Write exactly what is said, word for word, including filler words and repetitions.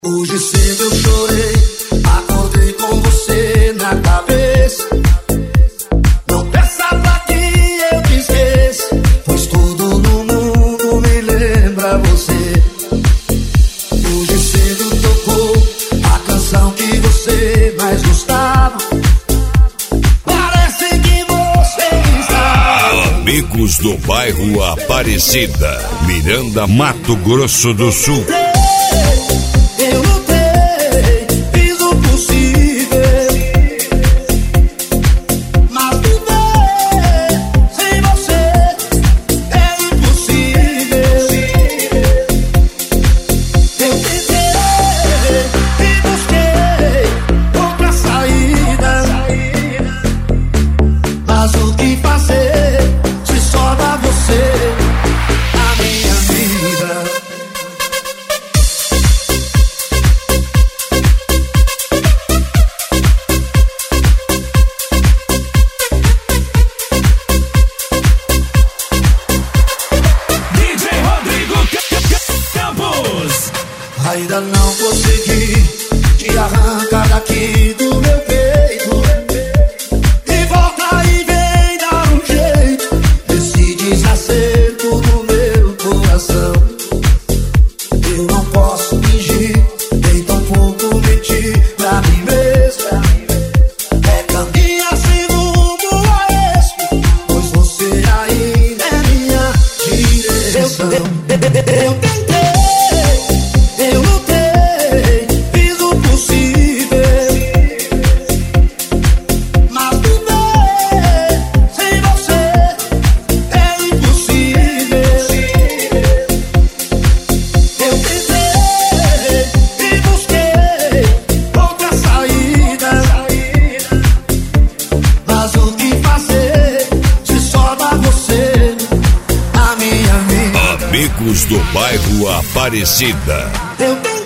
Hoje cedo eu chorei, acordei com você na cabeça. Não peça pra que eu te esqueça, pois tudo no mundo me lembra você. Hoje cedo tocou a canção que você mais gostava. Parece que você está. Amigos do bairro Aparecida, Miranda, Mato Grosso do Sul. Eu lutei, fiz o possível, mas viver sem você é impossível. Eu tentei e busquei outra saída, mas o que fazer se só dá você a minha vida? Ainda não consegui te arrancar daqui do meu peito. E volta e vem dar um jeito nesse desacerto do meu coração. Eu não posso fingir, nem tão pouco mentir pra mim mesmo. É caminho sem rumo a esse, pois você ainda é minha direção. Eu tentei, eu lutei, fiz o possível, mas viver sem você é impossível. Eu tentei e busquei outra saída, mas o que fazer se só dá você a minha vida? Amigos do bairro Aparecida. Eu tentei